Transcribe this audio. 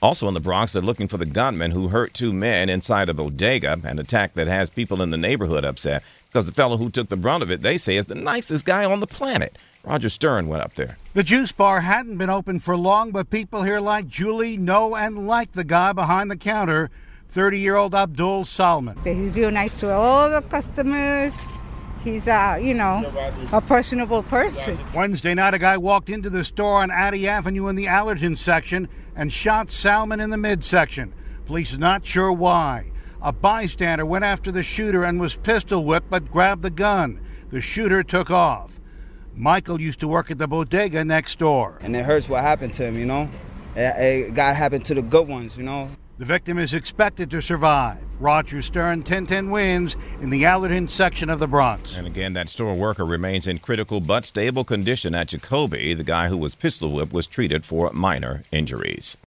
Also in the Bronx, they're looking for the gunman who hurt two men inside a bodega, an attack that has people in the neighborhood upset because the fellow who took the brunt of it, they say, is the nicest guy on the planet. Roger Stern went up there. The juice bar hadn't been open for long, but people here like Julie know and like the guy behind the counter, 30-year-old Abdul Salman. He's real nice to all the customers. He's, a personable person. Wednesday night, a guy walked into the store on Addy Avenue in the Allerton section and shot Salman in the midsection. Police are not sure why. A bystander went after the shooter and was pistol whipped but grabbed the gun. The shooter took off. Michael used to work at the bodega next door. And it hurts what happened to him, you know. It got happened to the good ones, you know. The victim is expected to survive. Roger Stern, 1010 wins in the Allerton section of the Bronx. And again, that store worker remains in critical but stable condition at Jacoby. The guy who was pistol whipped was treated for minor injuries.